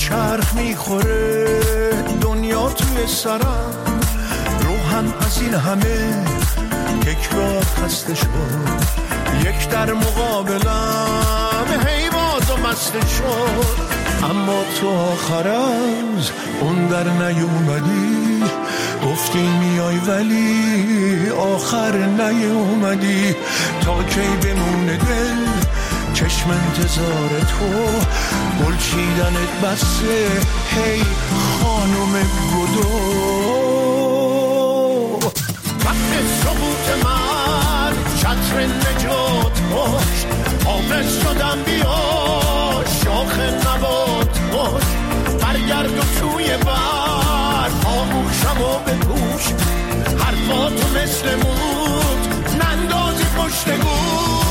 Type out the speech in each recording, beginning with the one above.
چرخ میخوره دنیا توی سرم، روحم از این همه تکرار خسته شد، یک در مقابلم هی باز و مسته شد. اما تو آخر از اون در نیومدی، گفتی میای ولی آخر نیومدی. تا کی بمونه دل چشم انتظار تو، گل چیدنت بسه هی خانم گدو. وقت سقوط من چتر نجات باش، حافظ شدم بیا شاخ نبات باش، برگرد و توی بر آغوشم و بپوش، حرفاتو مثل موت نندازی پشت گوش.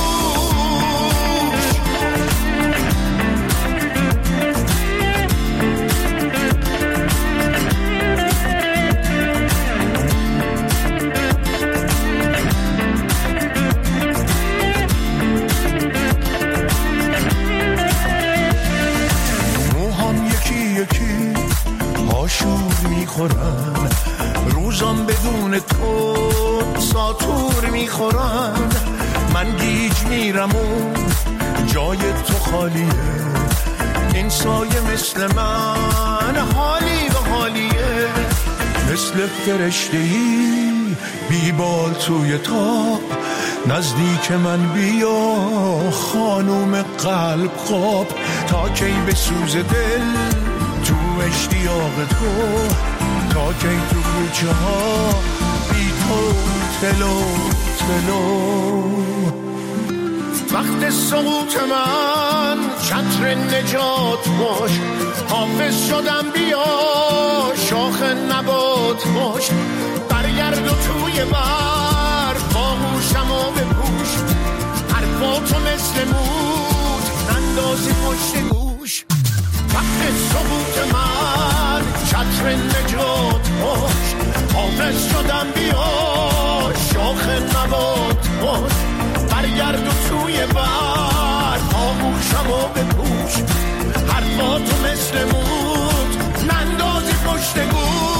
شور میخورن روزام بدون تو ساتور میخورن، من گیج میرم و جای تو خالیه، این سایه مثل من حالی و حالیه، مثل فرشته‌ای بیبال توی تاب، نزدیک من بیا خانوم قلب خواب. تا کی به سوز دل تو اشتیاق تو، تا کی تو کوچه ها بی تو تلو تلو. وقت سقوط من چتر نجات باش، حافظ شدم بیا شاخ نبات باش، برگرد و توی بر باهوشم و بپوش، حرفاتو مثل موت اندازی پشت گوش. وقت سقوط من چتر نجات باش، حافظ شدم بیا شاخ نبات باش، برگرد و توی بر آغوشم و بپوش، حرفاتو مثل موت نندازی پشت گوش.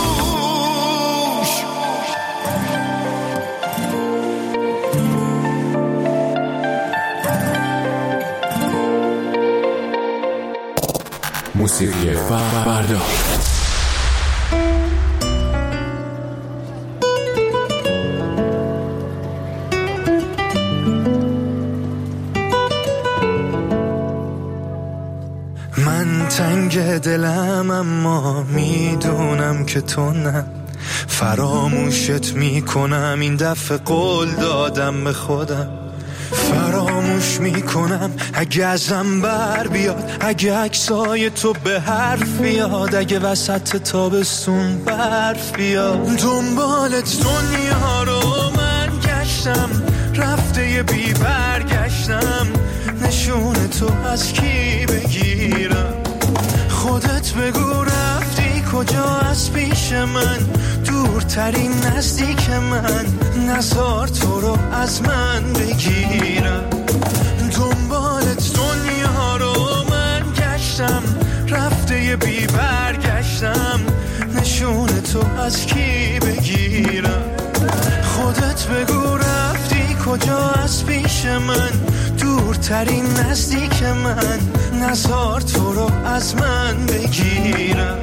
موسیقی فردا. من تنگ دلم اما میدونم که تو نه، فراموشت میکنم این دفعه قول دادم به خودم، فراموش میکنم اگه ازم بر بیاد، اگه عکسای تو به حرف بیاد، اگه وسط تابستون برف بیاد. دنبالت دنیا رو من گشتم، رفته بی برگشتم، نشون تو از کی بگیرم؟ خودت بگو رفتی کجا از پیش من، دورترین نزدیک من، نزار تو رو از من بگیرم. دنبالت دنیا رو من گشتم، رفته بی برگشتم، نشون تو از کی بگیرم؟ خودت بگو رفتی کجا از پیش من، دورترین نزدیک من، نزار تو رو از من بگیرم.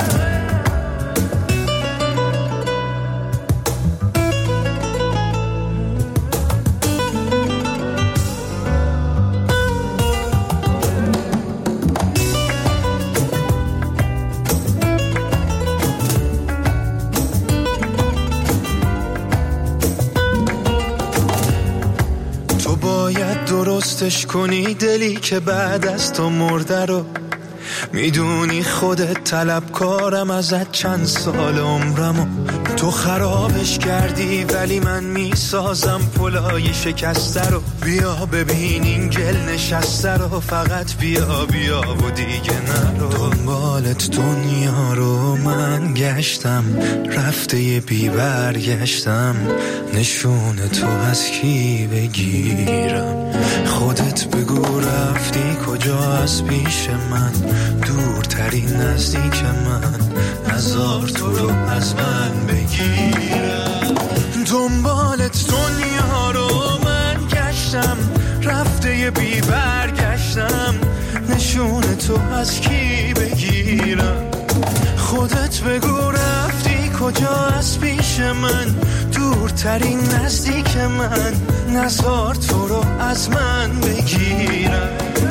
درستش کنی دلی که بعد از تو مرده رو، میدونی خودت طلبکارم ازت چند سال عمرمو، تو خرابش کردی ولی من میسازم پلای شکسته رو. بیا ببین این گل نشسته رو، فقط بیا بیا و دیگه نرو. دنبالت دنیا رو من گشتم، رفته بی برگشتم، نشون تو از کی بگیرم؟ خودت بگو رفتی کجا از پیش من، دورترین نزدیک من، نزار تو رو از من بگیرم. دنبالت دنیا رو من گشتم، رفته بی برگشتم، نشون تو از کی بگیرم؟ خودت بگو رفتی کجا از پیش من، دورترین نزدیک من، نزار تو رو از من بگیرم.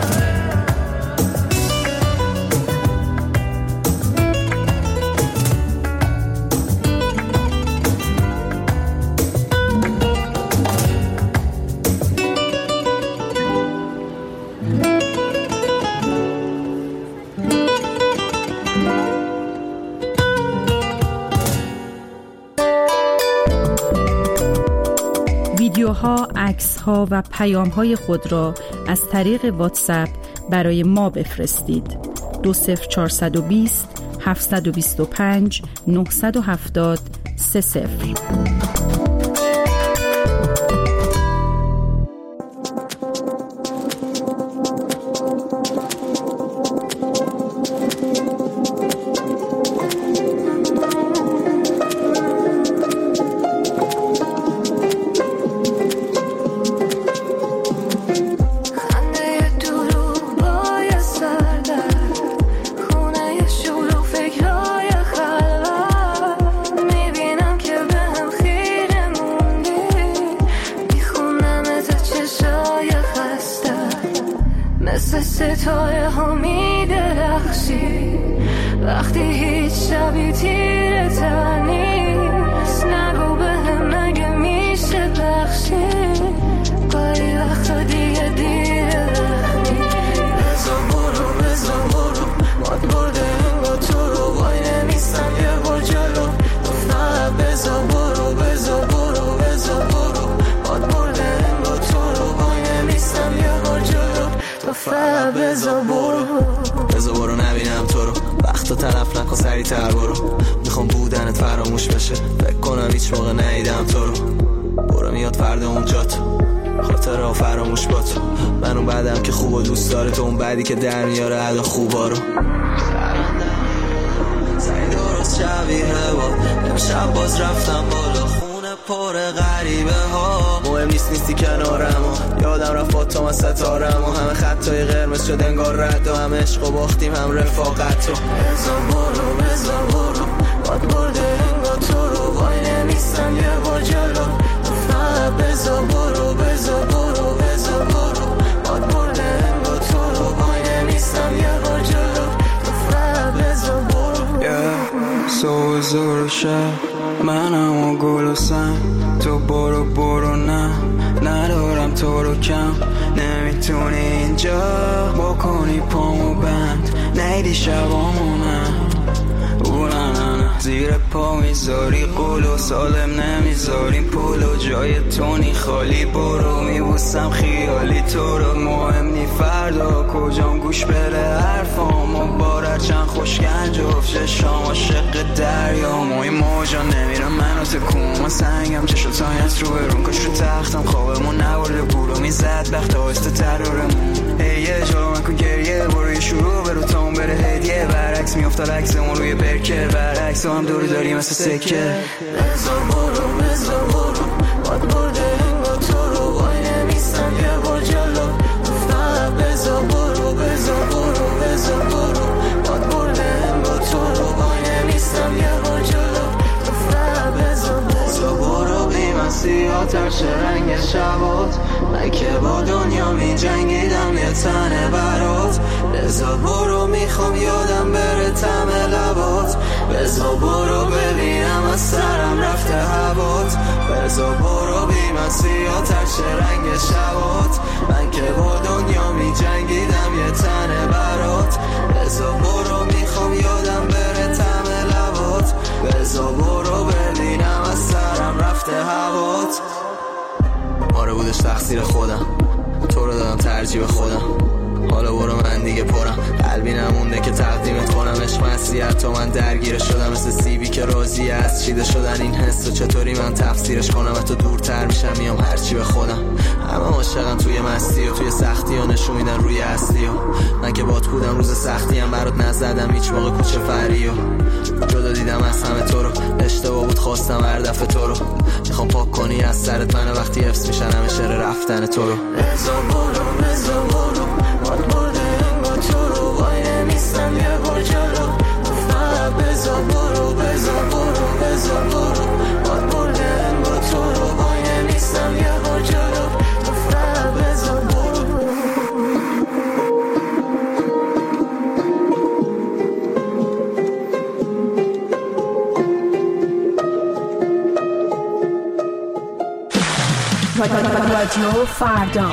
ویدیوها، عکس‌ها و پیام‌های خود را از طریق واتساپ برای ما بفرستید. 20420 725 970 30. ستاره ها می درخشی وقتی هیچ شبی تیره نیست. نگو به هم مگه میشه بخشی گاهی وقتا دیگه دیره وقتی. بزا برو ماد برده انگا تو رو وای نمیستم یه بار جلو. گفتم بزا برو ماد برده انگا تو رو وای نمیستم یه بار جلو. فقط بزا برو نبینم تو رو. وقتا طرف نکن سریع‌تر برو. میخوام بودنت فراموش بشه. فکر کنم هیچ موقع ندیدم تو رو. برو میاد فردا اونجا تو خاطر ها فراموش با تو. من اون بعدم که خوب و دوست داره تو اون بعدی که در میاره عدا خوبا رو. سعی درست شبیه با امشب باز رفتم بالا خونه پر غریبه ها. مهم نیستی کنارم و یادم رفت با تو من ستارم و همه خطای قرمز شد انگار رد و همه عشق و باختیم هم رفاقت رو. بزا برو باد برده انگار تو رو وای نمیستم یه بار جلو. فقط بزا برو باد برده انگار تو رو وای نمیستم یه بار جلو. فقط بزا برو سوزور شب منم و گل و سنگ. تو برو نه ندارم تو رو کم. نمیتونی اینجا بکنی پامو بند. نیدی شبامونم نه زیر پا میذاری قول و سالم نمیذاریم پول و جای تونی خالی. برو میبوسم خیالی تو رو. مهم نی فردا کجام گوش بده حرفام و بارر چند خوشگنج افشه شام عاشق دریا. موی موجا نمیرم منو تکون ما سنگم چشو تایت رو برون کش رو تختم خوابمون نبرده بورو میزد بخت آهسته ترارمون. یه جلو من کن گریه برو یه شروع برو تا اون بره هدیه. برعکس میافتاد عکسمون روی برکر برعکس هم دوری داری مثل سکه. بزا برو باد برده انگار تو رو وای نمیستم یه بار جلو. فقط بزا برو باد برده انگار تو رو وای نمیستم یه بار جلو. فقط بزا برو بی مسیحاتر چه رنگ شبات. من که با دنیا می جنگیدم یه تنه برات. بزا برو میخوام یادم بره طعم لبات. بزا برو ببینم از سرم رفته هوات. بزا برو بی مسیحاتر چه رنگ شبات. من که با دنیا می جنگیدم یه تنه برات. بزا برو میخوام یادم بره طعم لبات. بزا برو ببینم از سرم رفته هوات. آره بودش تقصیر خودم تو رو دادم ترجیح خودم. حالا برو من دیگه پرم قلبی نمونده که تقدیمت کنم. عشق نپرسی حتی من درگیر شدم مثل سیبی که راضی از چیده شدن این حس و چطوری من تفسیرش کنم و تو دورتر میشم میام هرچی به خودم همه عاشقم توی مستی و توی سختی ها نشون میدن روی اصلی و من که بات بودم روز سختی هم برات نزدم هیچ موقع کوچه فری و جدا دیدم از همه تو رو اشتباه بود خواستم هر دفعه تو رو میخوام پاک کنی از سرت من وقتی حفظ میشن همه شعر رفتن تو رو بزا برو من بردم با تو رو وای نمیستم یه بار جلو فقط بزا برو من بردم با تو رو وای نمیستم یه بار جلو فقط بزا برو رادیو فردا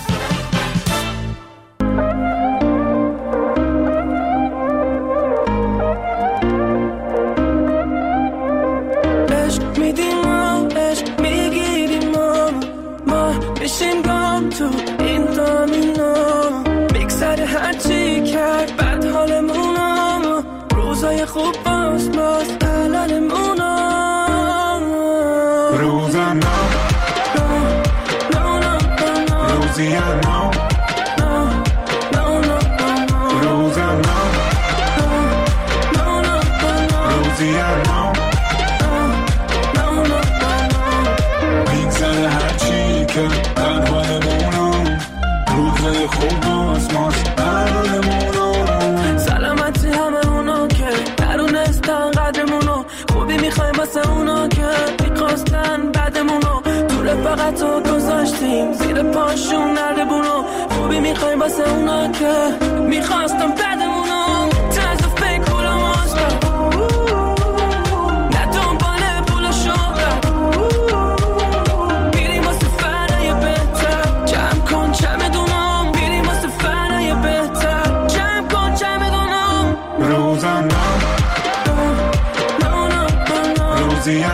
عشق میدیم ما عشق میگیریم ما بشیم گام تو این دامینا میگذره هرچی کرد بد حالمونا روزای خوب باز علالمونا روزم روزیم روزم میگذره هرچی که در حالمونم روزای خوب باز علالمونم سلامتی همه اونا که درونستن قدرمونو خوبی میخوایم واسه اونا که میخواستن بعدمونو تو رفاقت رو گذاشتیم زیر پاشون نردبونو خوبی میخوایم واسه اونا که میخواستن بعدمونو طرز فکر پولم آسپا نه دنباله پول و شهرت بیریم واسه فرای بهتر جمع کن چمدونم بیریم واسه فرای بهتر جمع کن چمدونم روزم روزیم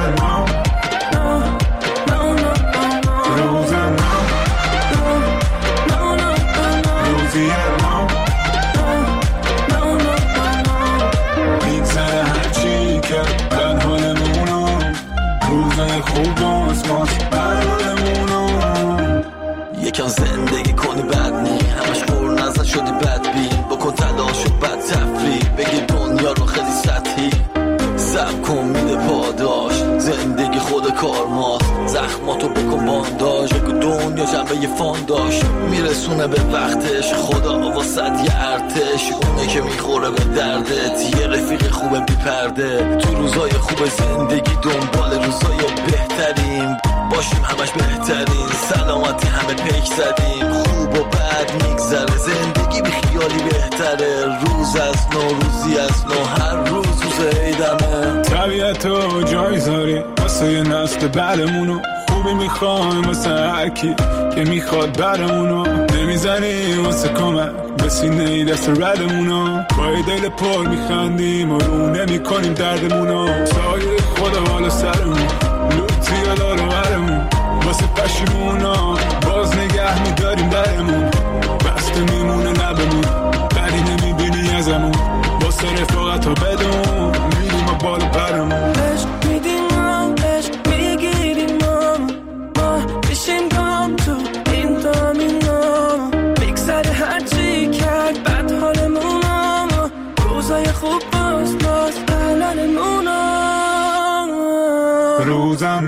میگذره هرچی که در حالمونم روزای خوب باز برحالمونم یکم زندگی کنی بد نی همش قور نزد شدی بدبین بکن تلاش و بد تفریح بگی دنیا رو خیلی سطحی سب کن میده پاداش زندگی خود کارماست زخماتو بکن بانداژ بگو دنیا جنبه یه فانداش میرسونه به وقتش خدا واسد یه ارتش اونه که میخوره به دردت یه رفیق خوبه بی پرده تو روزای خوب زندگی دنبال روزای بهترین باشیم همش بهترین سلامتی همه پیک زدیم خوب و بد میگذره زندگی بی خیالی بهتره روز از نو روزی از نو هر روز عیدمه طبیعتو جای زاری واسه یه نسل بعدمونو خوبی میخوایم واسه هرکی که میخواد برمونو نمیزنی واسه کمک به سینه ای دست ردمونو با ای دل پر میخندیم و رو نمیکنیم دردمونو سایه خدا بالا سرمون لوتی و برمون واسه پشیمونا باز نگه میداریم درمون بسته میمونه لبمون بدی نمیبینی ازمون واسه رفاقت رو بدون میریم و بالا برمون عشق میدیم عشق میگیریم ما بشیم گام تو این دامینا میگذره هرچی کرد بد حالمونم روزای خوب باز علالمونم روزم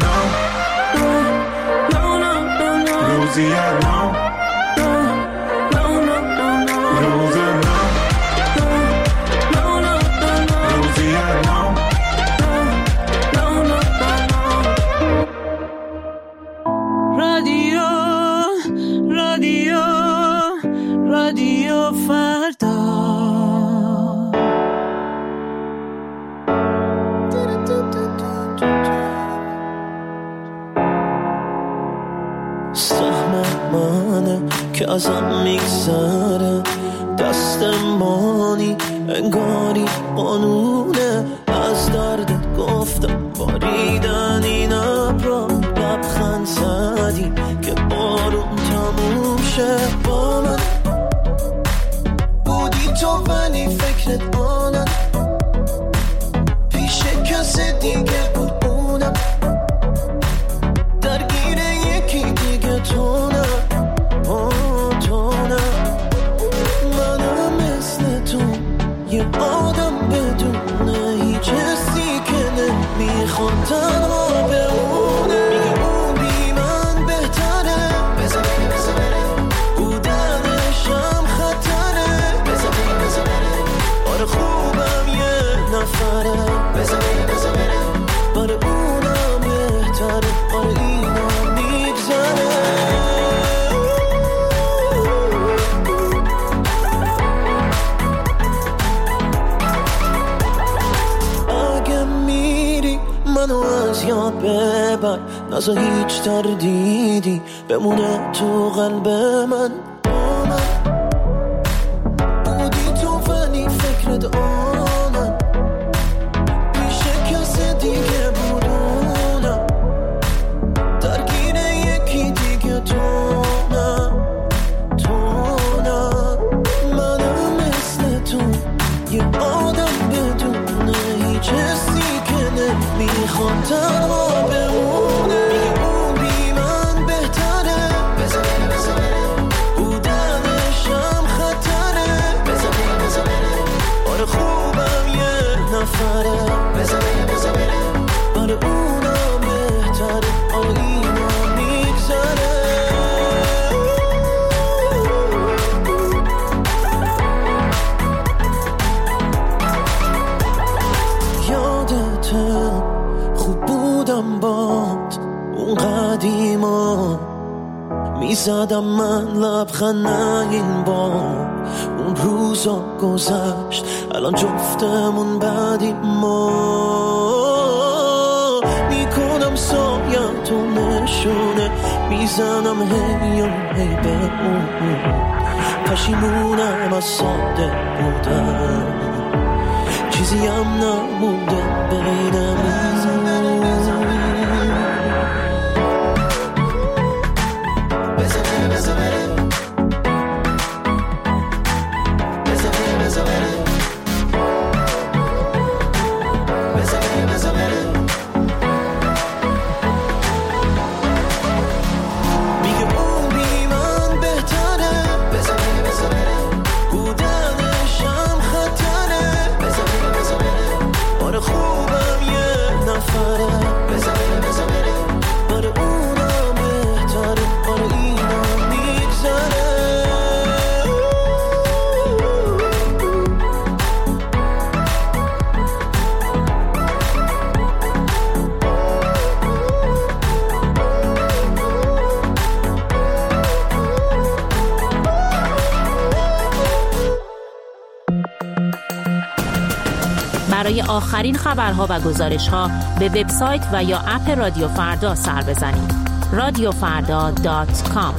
روزیم رادیو فردا سهم منه که ازم میگذره دستمانی انگاری قانونه از دردت گفتم باریدن این ابرا لبخند زدی که بارون تموم شه با من بودی تو ولی فکرت آنم از یاد ببر، نذار هیچ تردیدی بمونه تو قلب من. بودی تو ولی فکرت آنم، پیش کسی دیگه بودونم، درگیر یکی دیگه تو نه. منم مثل تو یه آدم بدونه هیچ حسی که نمیخواد تنها بمونه. میگه اون بی من بهتره، بذار بره، بودنشم خطره، بذار بره، آره خوبم یه نفره، بذار بره، آره اونم بهتره، آره اینم میگذره. خوب بودم باد اون قدیما، میزدم من لبخند این بار. اون روزا گذشت الان جفتمون بعدیم ما. میکنم سایتو نشونه، میزنم هی و هی به اون. پشیمونم از ساده بودم، چیزی هم نمونده بینمون. بذار بره، میگه اون بی من بهتره، بذار بره، بودنشم خطره، بذار بره، آره خوبم یه نفره، بذار بره، آره اونم بهتره، آره اینم میگذره. برای آخرین خبرها و گزارش‌ها به وبسایت و یا اپ رادیو فردا سر بزنید. radiofarda.com.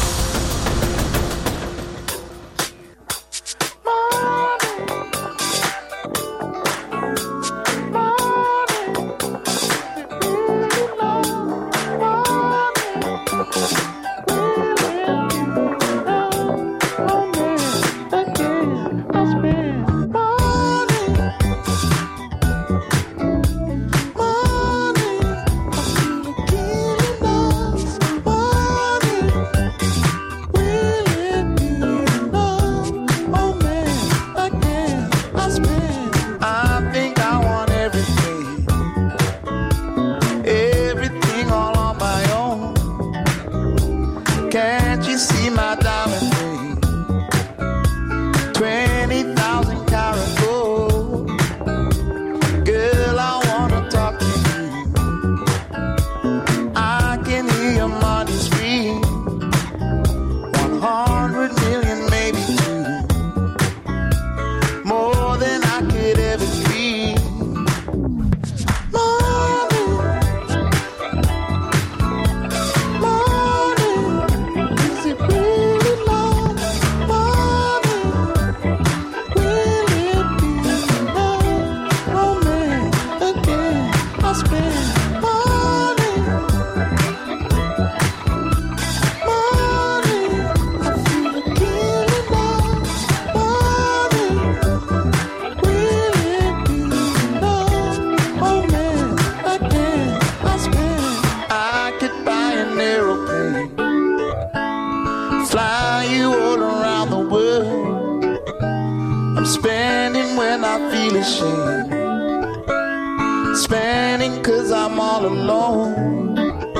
Spending 'cause I'm all alone.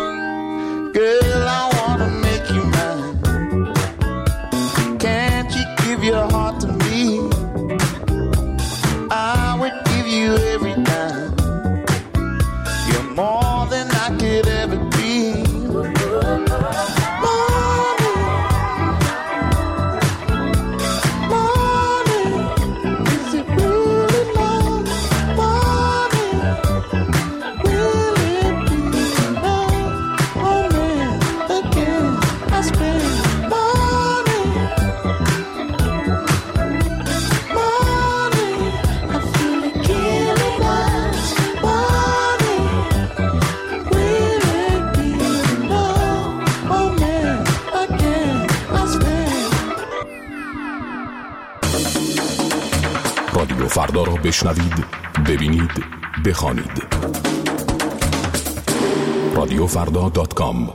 Girl, I wanna make you mine. Can't you give your heart to me? I would give you every time. You're more than I could ever be. Really رادیو فردا را بشنوید، ببینید، بخوانید. radiofrda.com.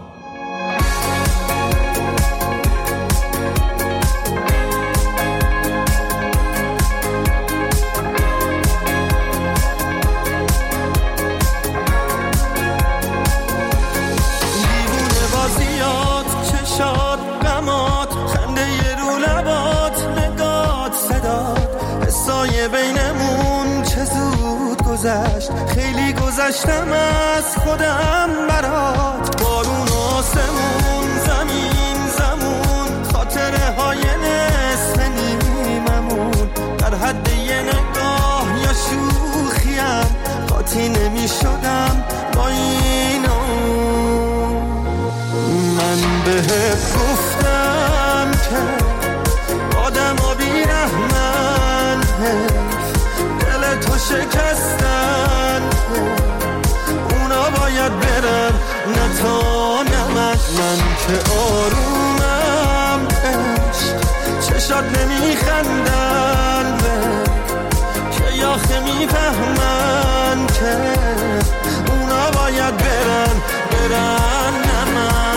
بینمون چه زود گذشت، خیلی گذشتم از خودم برات. بارون آسمون، زمین زمون، خاطره های نصف نیممون، در حد یه نگاه یا شوخیم قاطی نمی شدم با اینو. من بهت گفتم که آدم ها بیرحمن، دل تو شکستن، اونا باید برن نه تا نه من که آرومم عشق، چشات نمیخندن که یاخه میفهمن که اونا باید برن نه من.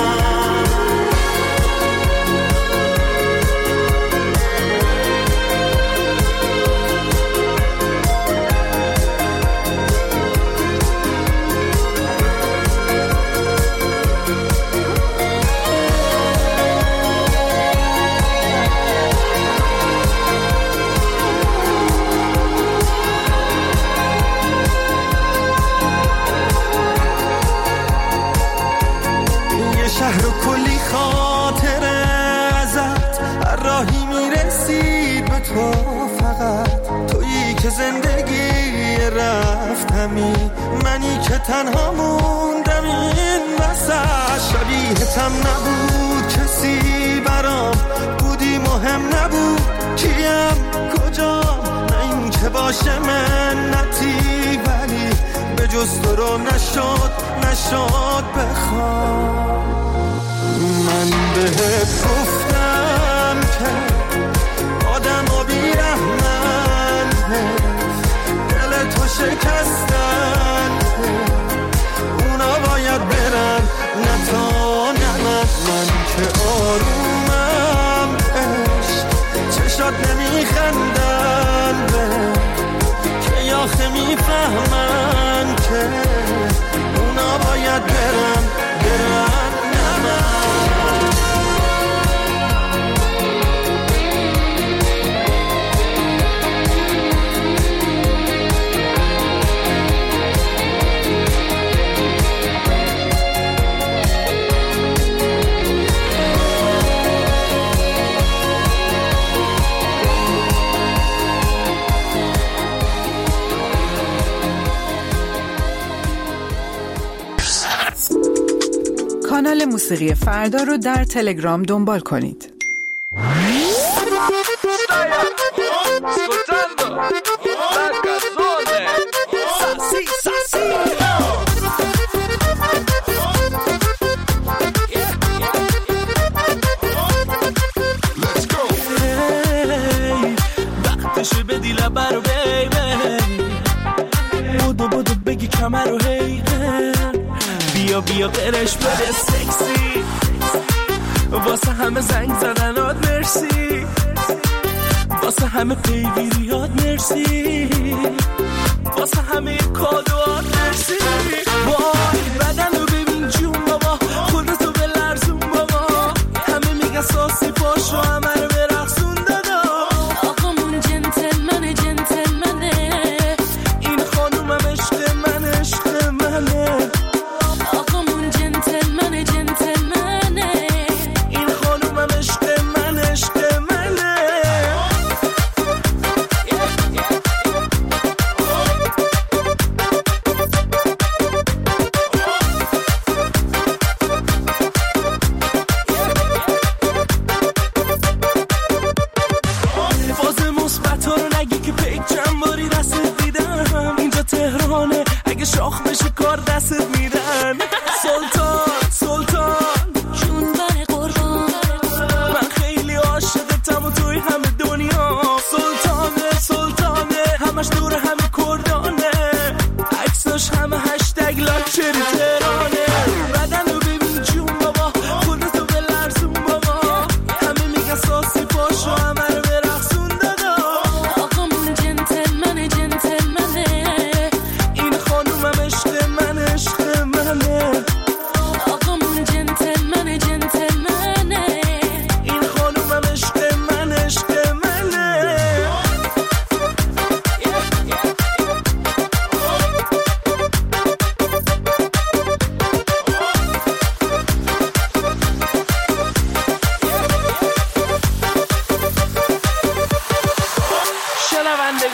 شهر و کلی خاطره ازت، هر راهی میرسید به تو، فقط تویی که زندگی رفتمی، منی که تنها موندم این وسط. شبیهتم نبود کسی برام، بودی مهم نبود کیم کجام، نه این که باشه منتی، ولی به جز تو رو نشد بخوام. من بهت گفتم که آدم ها بیرحمن، دل تو شکستن، اونا باید برن نه تا نه من که آرومم عشق، چشات نمیخندن که یاخه میفهمن که اونا باید برن نه من. کانال موسیقی فردا رو در تلگرام دنبال کنید. وقتشه بدی لبر رو بیبی، بودو بگی کمر رو هی، بیا قرش بده سکسی، واسه همه زنگ زدنات مرسی، واسه همه پیگیریات مرسی، واسه همه کادوات مرسی. وای بدن رو ببین جون بابا، خودتو به لرزون بابا، همه میگن ساسی پاشو همه رو برقصون دادا. آقامون جنتلمنه این خانومم عشق منه، آقامون جنتلمنه این خانومم عشق منه.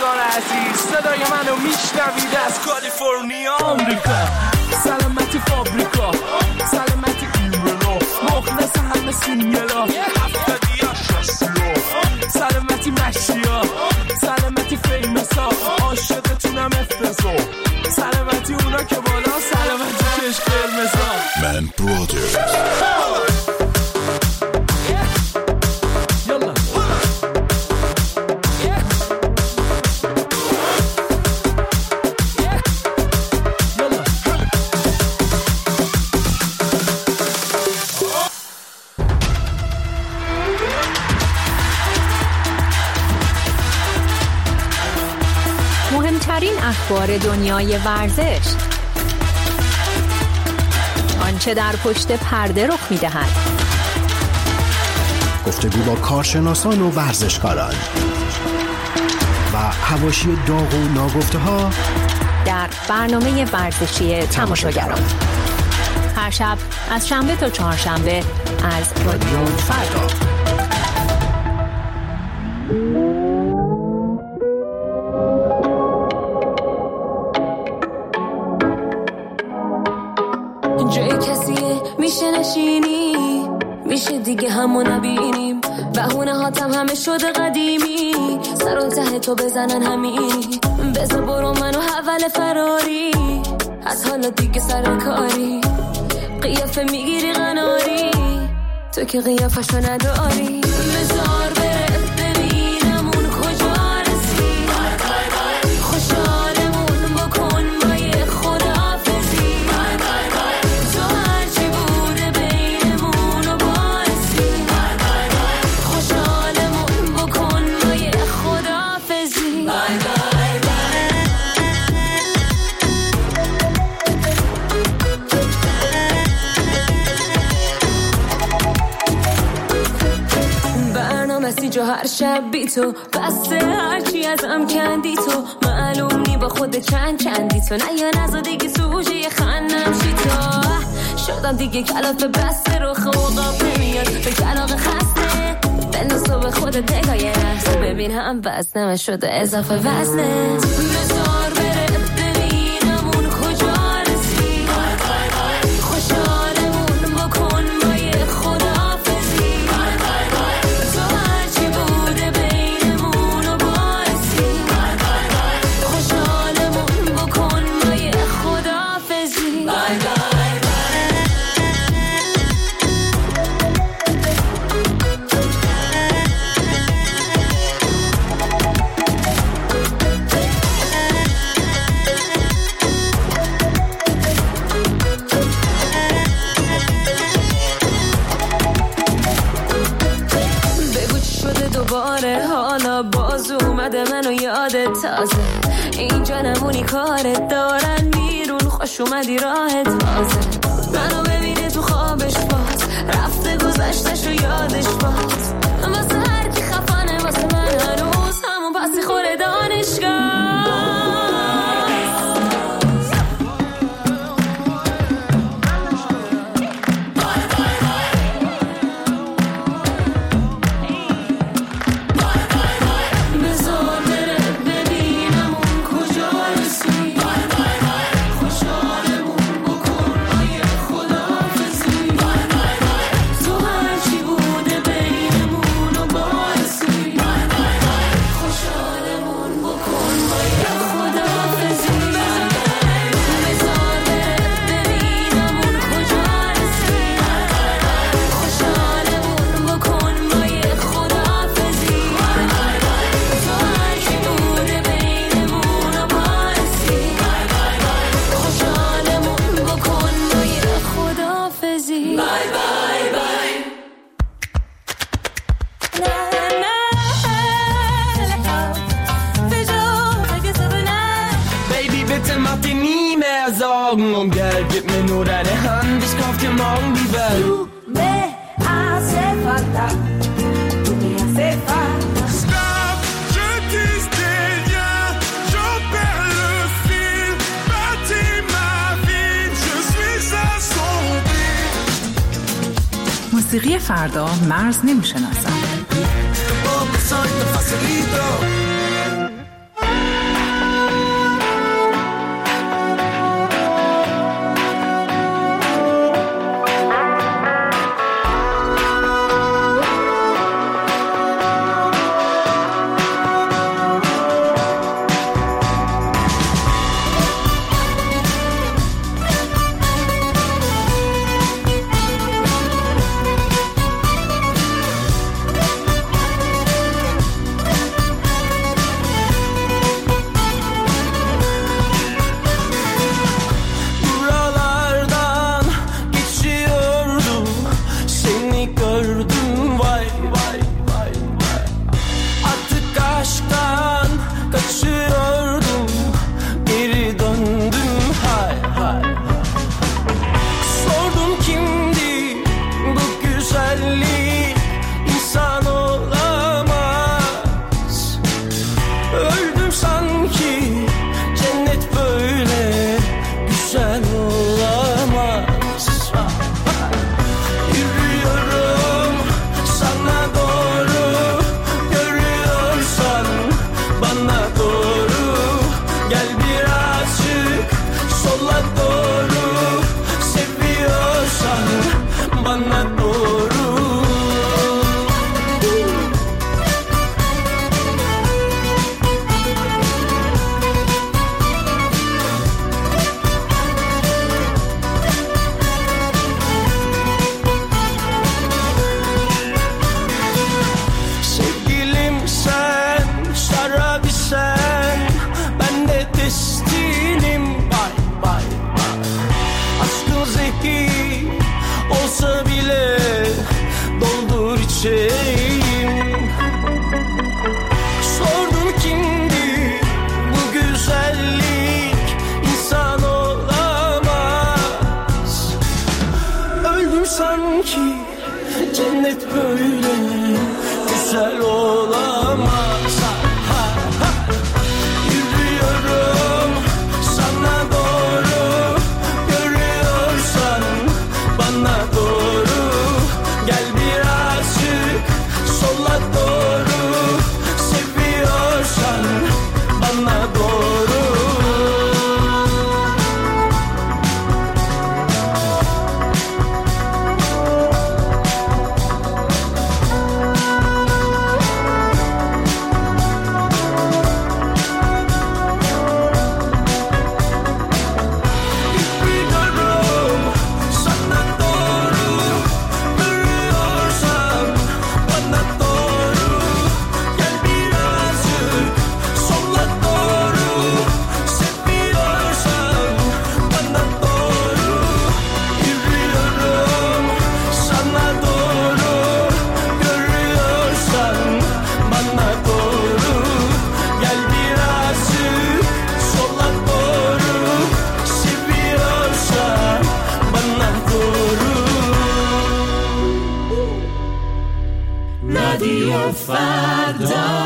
شنوندگان عزیز، صدای منو میشنوید از کالیفرنیا آمریکا. سلامتی فابریکا، سلامتی ایمرو، مخلص همه سینگلا، هفتادی شاسیا، سلامتی مشیا، سلامتی فیمسا، عاشقتونم افتضا، سلامتی اونا که بالا، سلامتی چشم قرمزا. من برادرز مهمترین اخبار دنیای ورزش، آنچه در پشت پرده رخ می‌دهد، گفتگو با کارشناسان و ورزشکاران و حواشی داغ و ناگفته‌ها در برنامه ورزشی تماشاگران. هر شب از شنبه تا چهارشنبه از رادیو فردا. جای کسیه میشه نشینی، میشه دیگه همو نبینیم، بهونه هاتم همه شده قدیمی، سر و ته تو بزنن همینی، بذار برو منو حول فراری، از حالا دیگه سر کاری، قیافه میگیری قناری، تو که قیافشو نداری، بذار بره ببینم اون کجا رسی، خوشحالمون بکن با یه خداحافظی، تو هرچی بوده بینمون و بارسی، خوشحالمون بکن با یه خداحافظی. جو هر شب بی تو بسته، هرچی ازم کندی تو، معلوم نی با خود چندی تو، نه یا نزا دیگه سوژه خندم شی تو، شدم دیگه کلاف بسته رو خوقاب نمیاد به کلاق خسته، بندازو به خودت نگاه یه لحظه ببین هم وزنم شده اضافه وزنه، بذار بره ببینم اون کجا رسی، خوشحالمون بکن با یه خداحافظی، تو هرچی بوده بینمون و بارسی، خوشحالمون بکن با یه خداحافظی. دوباره حالا باز اومده منو یادت تازه، اینجا نمونی کارت دارن بیرون، خوش اومدی راحت تازه، منو ببینه تو خوابش باز، رفته گذشتش و یادش باز، واسه هر کی خفنه واسه من هنوز همون پسی خوره دانشگاه. Und Geld, gib mir nur deine Hand, ich kauf dir morgen die Welt. Du me hace falta, tu me hace falta. Stop, je tisse des liens, j'en perds le fil, bâtis ma vie, je suis assombri. موسیقی فردا مرز نمیشناسد. فردا.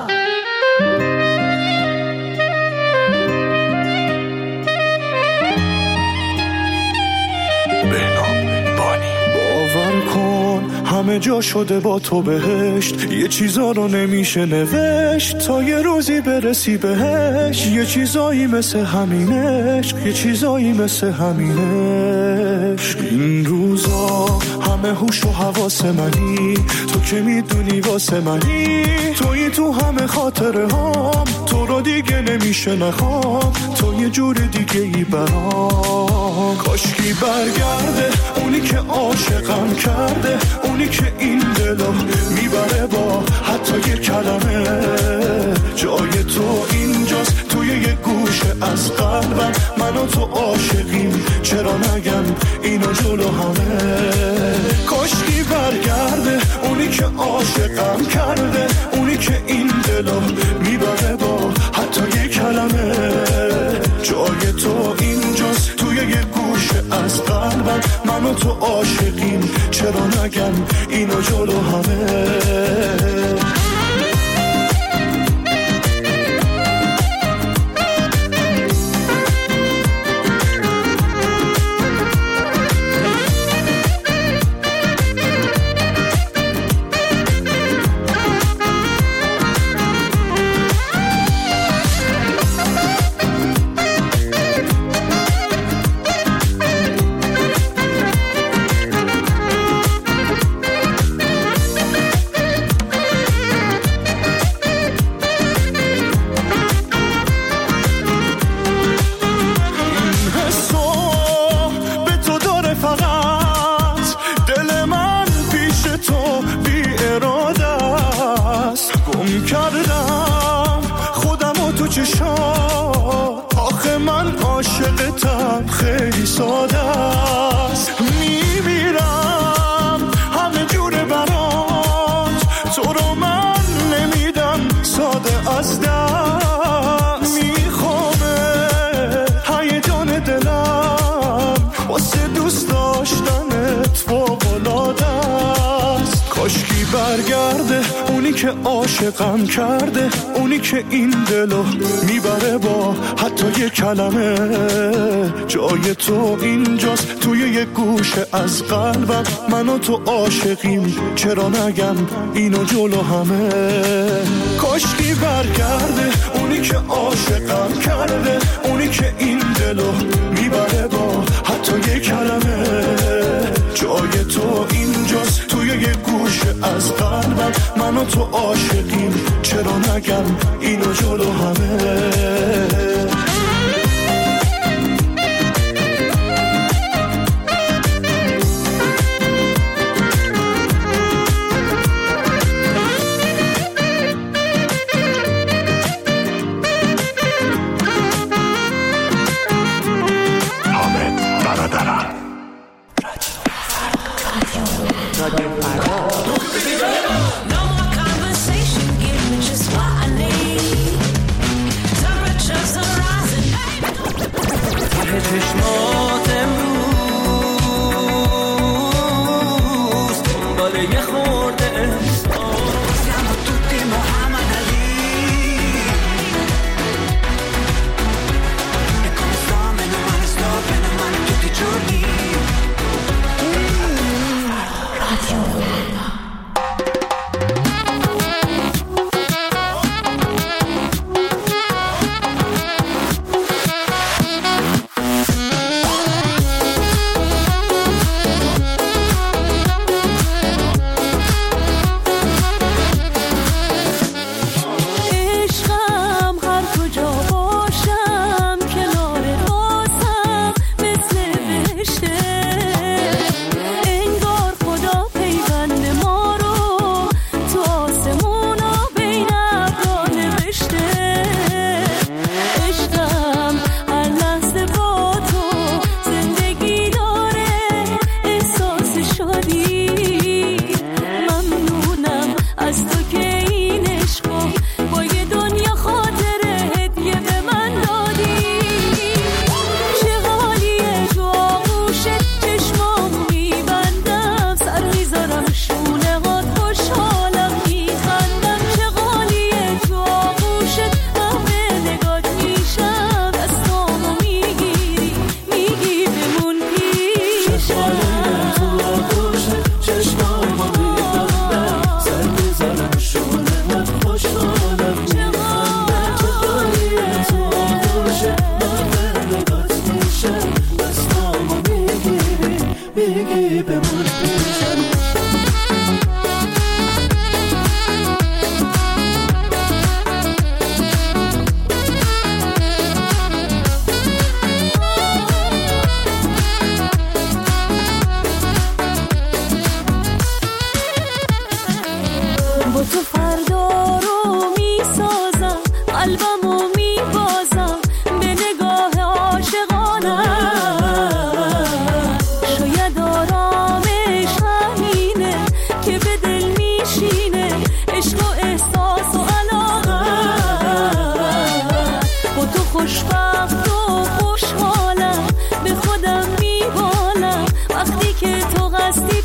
همه جا شده با تو بهشت، یه چیزا رو نمیشه نوشت تا یه روزی برسی بهش. یه چیزایی مثل همینش، یه چیزایی مثل همینش. این روزا همه هوش و حواس منی، تو که میدونی واسه منی، تویی تو همه خاطره هام، تو رو دیگه نمیشه نخوام، تو یه جور دیگه ای برام. کاشکی برگرده اونی که عاشقم کرده، اونی که این دلو میبره با حتی یه کلمه. جای تو اینجاست توی یه گوشه از قلبم، من و تو عاشقیم چرا نگم اینو جلو همه. کاشکی برگرده اونی که عاشقم کرده، اونی که این دلو میبره با حتی یه کلمه. جای تو اینجاست توی یه گوشه از قلبم، من و تو عاشقیم چرا نگم اینو جلو همه. آخه من عاشقتم خیلی ساده است، میمیرم همه جور برات، تو رو من نمیدم ساده از دست. میخوامه هیجان دلم واسه دوست داشتنت فوق‌العاده است. کاشکی برگرده اونی که عاشقم کرده، اونی که این دلو میبره با حتی یه کلمه. جای تو اینجاست توی یه گوشه از قلبم، من و تو عاشقیم چرا نگم اینو جلو همه. کاشکی برگرده اونی که عاشقم کرده، اونی که این دلو میبره با حتی یه کلمه. جای تو اینجاست توی یه گوشه از قلبم، من و تو عاشقیم چرا نگم اینو جلو همه. No more conversation, give me just what I need. Temperatures خوشبخت و خوشحالم، به خودم میبالم وقتی که تو قصدی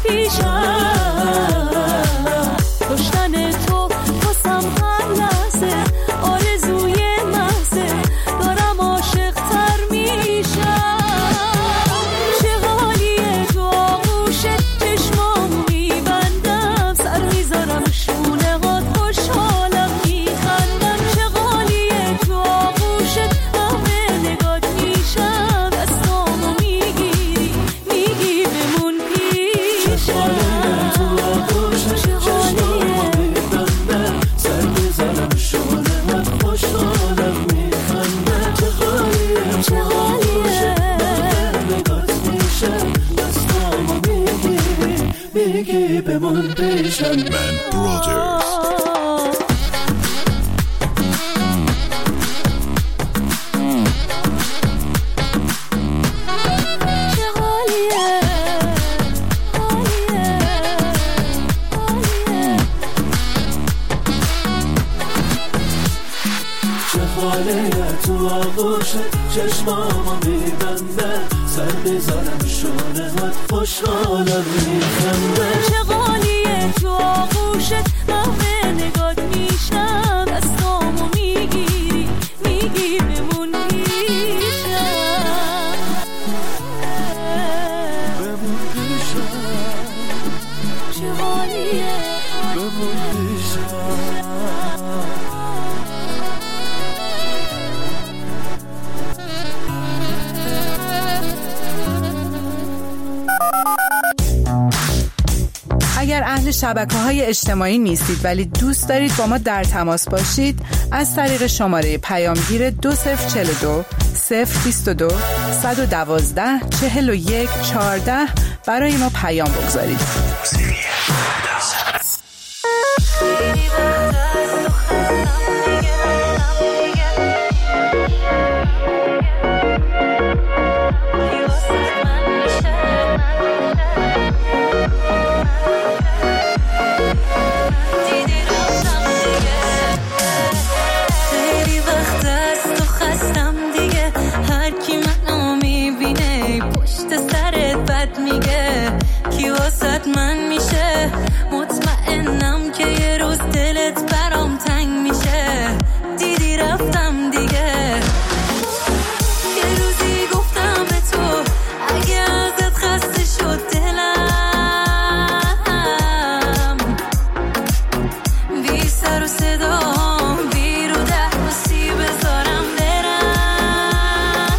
پیشم. داشتن تو واسم هر لحظه آرزوی محضه، دارم عاشق‌تر میشم. چه حالیه تو آغوشت، چشمامو میبندم، سر میذارم شونه هات، خوشحالم میخندم. چه حالیه تو آغوشت، همه نگات میشم، دستامو میگیری میگی بمون پیشم. تو آغوشت چشمامو میبندم، سر میذارم شونه هات، خوشحالم میخندم. چه حالیه تو آغوشت، همه نگات میشم، دستامو میگیری میگی بمون پیشم. من برادرز. چه حالیه حالیه حالیه. چه حالیه تو آغوشت، چشمامو میبندم، سر میذارم شونه هات، خوشحالم میخندم. چه حالیه تو آغوشت، همه نگات میشم، دستامو میگیری میگی بمون پیشم. بمون پیشم. چه حالیه بمون پیشم. اگر اهل شبکه‌های اجتماعی نیستید ولی دوست دارید با ما در تماس باشید، از طریق شماره پیامگیر 2042 022 112 41 14 برای ما پیام بگذارید. خیلی وقت از تو خستم دیگه، هر کی منو میبینه پشت سرت بد میگه، کی واسط من میشه، مطمئنم که یه روز دلت برام تنگ میشه. دیدی رفتم دیگه، یه روزی گفتم به تو اگه ازت خسته شد دلم، بی سر و صدام بی رو درمسی بذارم برم.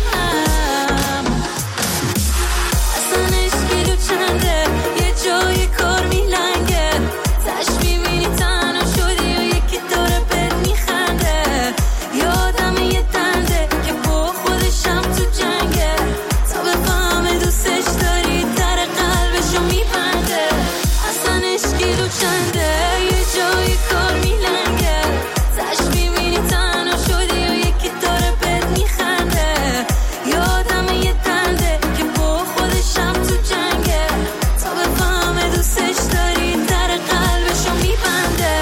اصلا اشکیلو چنده، یه جای کار میلنگه، تش میبینی تنها شدی و یکی داره بهت میخنده. یادم یه دنده که با خودشم تو جنگه، تا بفهمه دوستش داری در قلبشو میبنده. اصلا اشکیلو چنده، یه جای کار میلنگه، تش میبینی تنها شدی و یکی داره بهت میخنده. یادم یه دنده که با خودشم تو جنگه، تا بفهمه دوستش داری در قلبشو میبنده.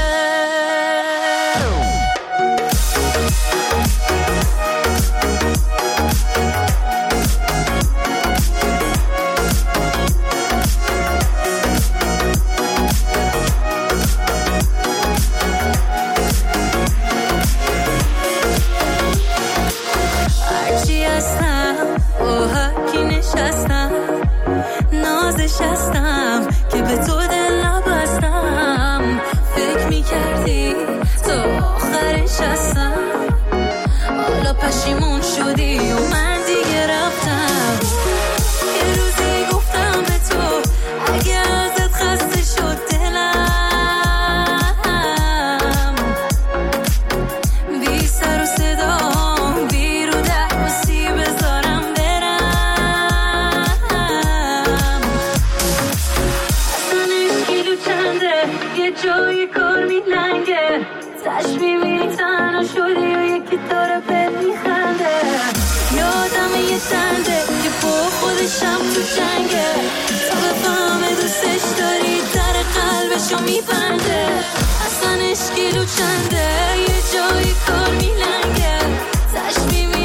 هرچی هستم با هرکی نشستم، نازش هستم که به تو دل نبستم. فکر میکردی تا آخرش هستم، حالا پشیمون شدی و من دیگه رفتم. یه روزی گفتم به تو اگه ازت خسته شد دلم، بی سر و صدام بی رو درمسی بذارم برم. اصلا اشکیلو چنده، یه جای کار میلنگه، تش میبینی تنها شدی و یکی داره بهت میخنده. یادم یه دنده که با خودشم تو جنگه، تا بفهمه دوستش داری در قلبشو میبنده. اصلا اشکیلو چنده، یه جای کار میلنگه، تش میبینی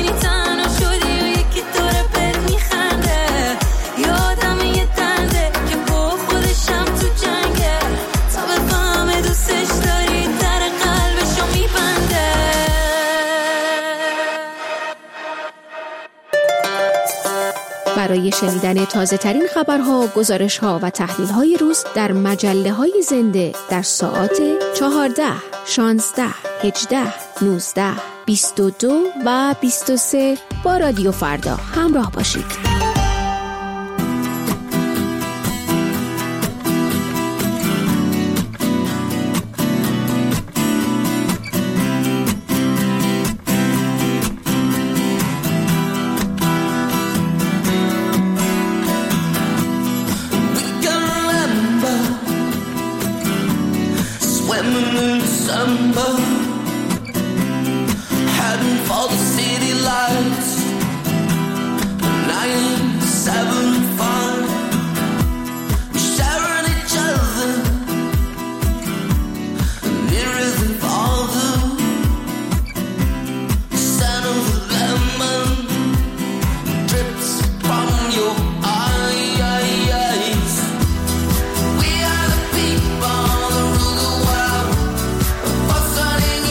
برای شنیدن تازه ترین خبرها، گزارش‌ها و تحلیل‌های روز در مجله‌های زنده در ساعات 14، 16، 18، 19، 22 و 23 با رادیو فردا همراه باشید. Sunny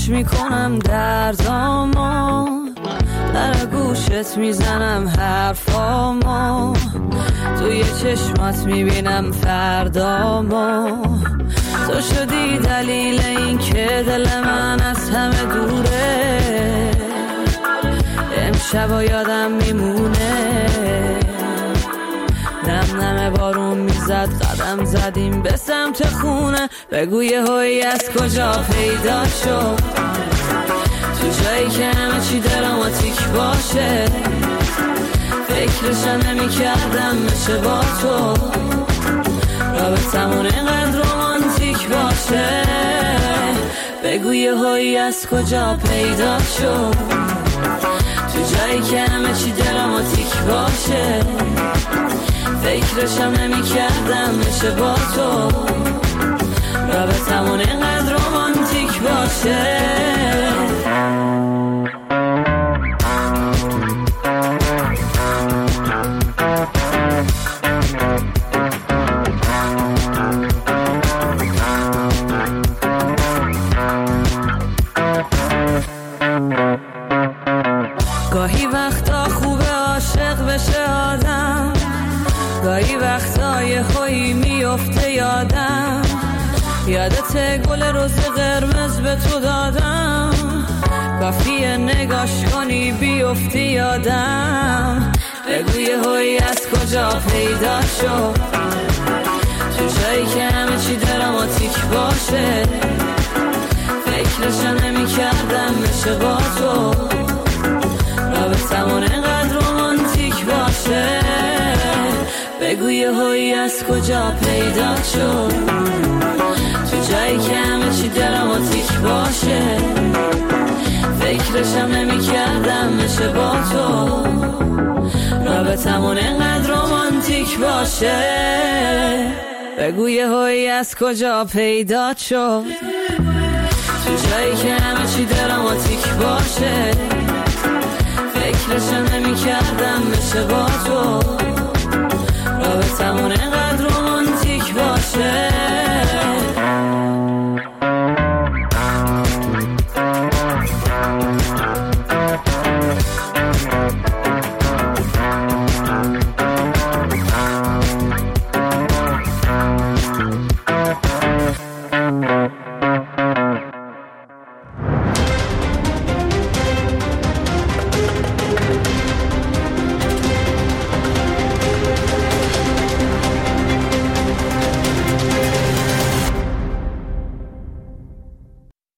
گوش میکنم دردامو، در گوشت میزنم حرفامو، توی چشمات میبینم فردامو. تو شدی دلیل این که دل من از همه دوره، امشب یادم میمونه. نم نم بارون میزد، قدم زدیم به سمت خونه. بگو یهویی از کجا پیدا شد، تو جایی که همه چی دراماتیک باشه. فکرشم نمی کردم بشه با تو، رابطمون اینقدر رومانتیک باشه. بگو یهویی از کجا پیدا شد، تو جایی که همه چی دراماتیک باشه. فکرشم نمی کردم بشه با تو، رابطمون اینقدر رومانتیک باشه. گاهی وقتا خوبه عاشق بشه آدم، گاهی وقتا یهویی میفته یادم. یادت گل روز قرمز به تو دادم، کافیه نگاش کنی بیفتی یادم. بگو یهویی از کجا پیدا شد، تو جایی که همه چی دراماتیک باشه. فکرشم نمی کردم بشه با تو، رابطمون اینقدر رومانتیک باشه. بگو یهویی از کجا پیدا شد، تو جایی که همه چی دراماتیک باشه. فکرشم نمی کردم بشه با تو، رابطمون اینقدر رومانتیک باشه. بگو یهویی از کجا پیدا شد، تو جایی که همه چی دراماتیک باشه. فکرشم نمی کردم بشه با تو،